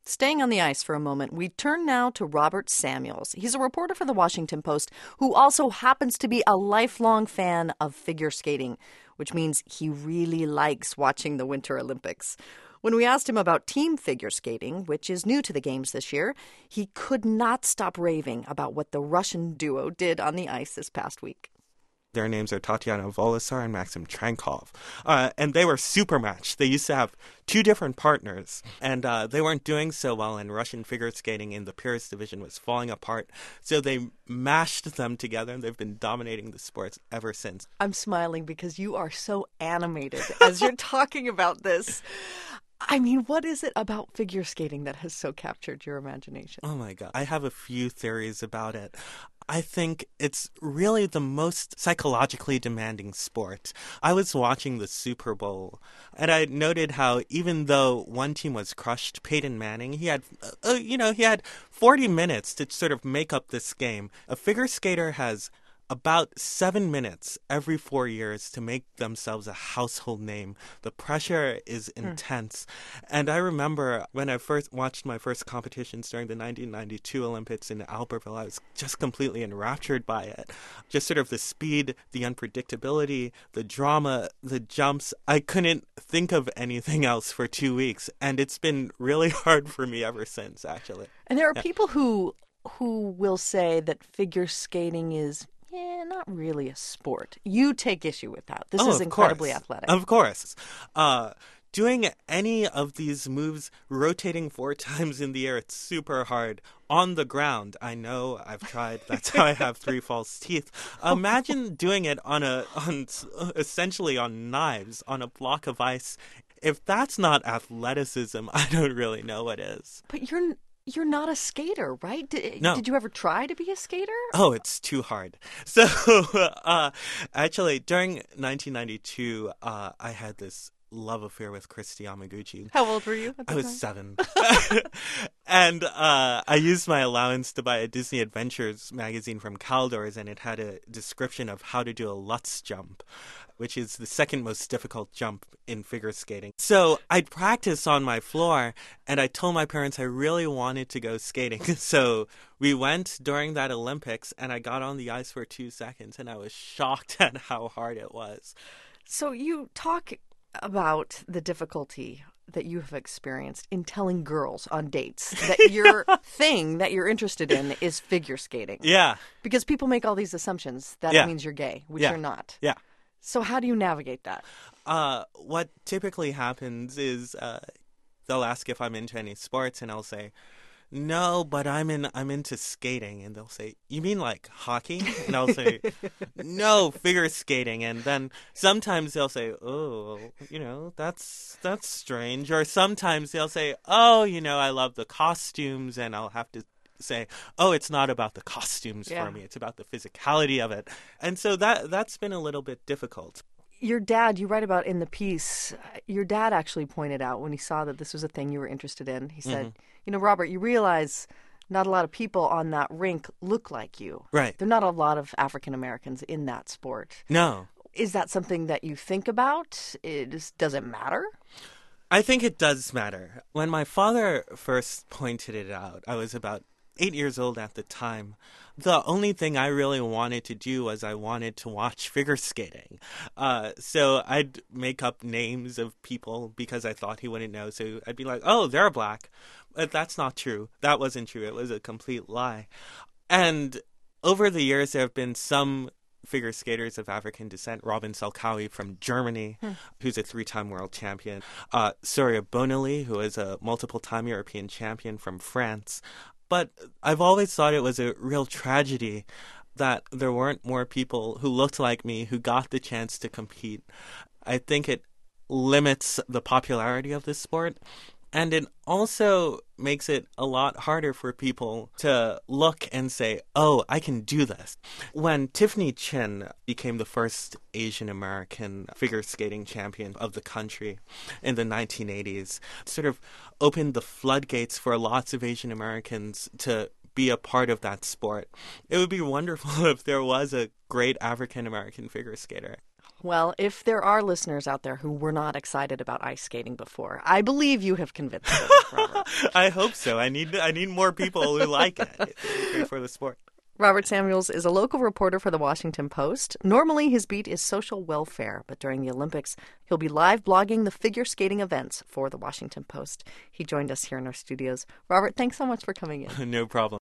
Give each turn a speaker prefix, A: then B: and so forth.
A: Staying on the ice for a moment, we turn now to Robert Samuels. He's a reporter for the Washington Post who also happens to be a lifelong fan of figure skating, which means he really likes watching the Winter Olympics. When we asked him about team figure skating, which is new to the Games this year, he could not stop raving about what the Russian duo did on the ice this past week.
B: Their names are Tatiana Volasar and Maxim Trankov. And they were super matched. They used to have two different partners, and they weren't doing so well, and Russian figure skating in the Pyrrhus division was falling apart. So they mashed them together, and they've been dominating the sports ever since.
A: I'm smiling because you are so animated as you're talking about this. I mean, what is it about figure skating that has so captured your imagination?
B: Oh my God. I have a few theories about it. I think it's really the most psychologically demanding sport. I was watching the Super Bowl, and I noted how even though one team was crushed, Peyton Manning, he had 40 minutes to sort of make up this game. A figure skater has about 7 minutes every 4 years to make themselves a household name. The pressure is intense. And I remember when I first watched my first competitions during the 1992 Olympics in Albertville, I was just completely enraptured by it. Just sort of the speed, the unpredictability, the drama, the jumps. I couldn't think of anything else for 2 weeks. And it's been really hard for me ever since, actually.
A: And there are people who will say that figure skating is not really a sport. You take issue with that. This is incredibly athletic.
B: Of course. Doing any of these moves, rotating 4 times in the air, it's super hard. On the ground, I know, I've tried. That's how I have 3 false teeth. Imagine doing it essentially on knives, on a block of ice. If that's not athleticism, I don't really know what is.
A: But you're not a skater, right?
B: No.
A: Did you ever try to be a skater?
B: Oh, it's too hard. So, actually, during 1992, I had this love affair with Kristi Yamaguchi.
A: How old were you at the time?
B: I was 7. And I used my allowance to buy a Disney Adventures magazine from Caldors, and it had a description of how to do a Lutz jump, which is the second most difficult jump in figure skating. So I'd practice on my floor, and I told my parents I really wanted to go skating. So we went during that Olympics, and I got on the ice for 2 seconds, and I was shocked at how hard it was.
A: So you talk about the difficulty that you have experienced in telling girls on dates that your thing that you're interested in is figure skating.
B: Yeah.
A: Because people make all these assumptions that it means you're gay, which you're not.
B: Yeah.
A: So how do you navigate that?
B: What typically happens is they'll ask if I'm into any sports, and I'll say, no, but I'm into skating. And they'll say, you mean like hockey? And I'll say, no, figure skating. And then sometimes they'll say, oh, that's strange. Or sometimes they'll say, oh, I love the costumes. And I'll have to say, oh, it's not about the costumes for me. It's about the physicality of it. And so that's been a little bit difficult.
A: Your dad, you write about in the piece, your dad actually pointed out when he saw that this was a thing you were interested in, he said, Robert, you realize not a lot of people on that rink look like you.
B: Right.
A: There are not a lot of African Americans in that sport.
B: No.
A: Is that something that you think about? Does it matter?
B: I think it does matter. When my father first pointed it out, I was about 8 years old at the time. The only thing I really wanted to do was I wanted to watch figure skating. So I'd make up names of people because I thought he wouldn't know. So I'd be like, oh, they're black. But that's not true. That wasn't true. It was a complete lie. And over the years, there have been some figure skaters of African descent. Robin Salkawi from Germany, who's a 3-time world champion. Surya Bonali, who is a multiple-time European champion from France. But I've always thought it was a real tragedy that there weren't more people who looked like me who got the chance to compete. I think it limits the popularity of this sport. And it also makes it a lot harder for people to look and say, oh, I can do this. When Tiffany Chin became the first Asian American figure skating champion of the country in the 1980s, it sort of opened the floodgates for lots of Asian Americans to be a part of that sport. It would be wonderful if there was a great African American figure skater.
A: Well, if there are listeners out there who were not excited about ice skating before, I believe you have convinced them, Robert.
B: I hope so. I need more people who like it. It's great for the sport.
A: Robert Samuels is a local reporter for the Washington Post. Normally, his beat is social welfare, but during the Olympics, he'll be live blogging the figure skating events for the Washington Post. He joined us here in our studios. Robert, thanks so much for coming in.
B: No problem.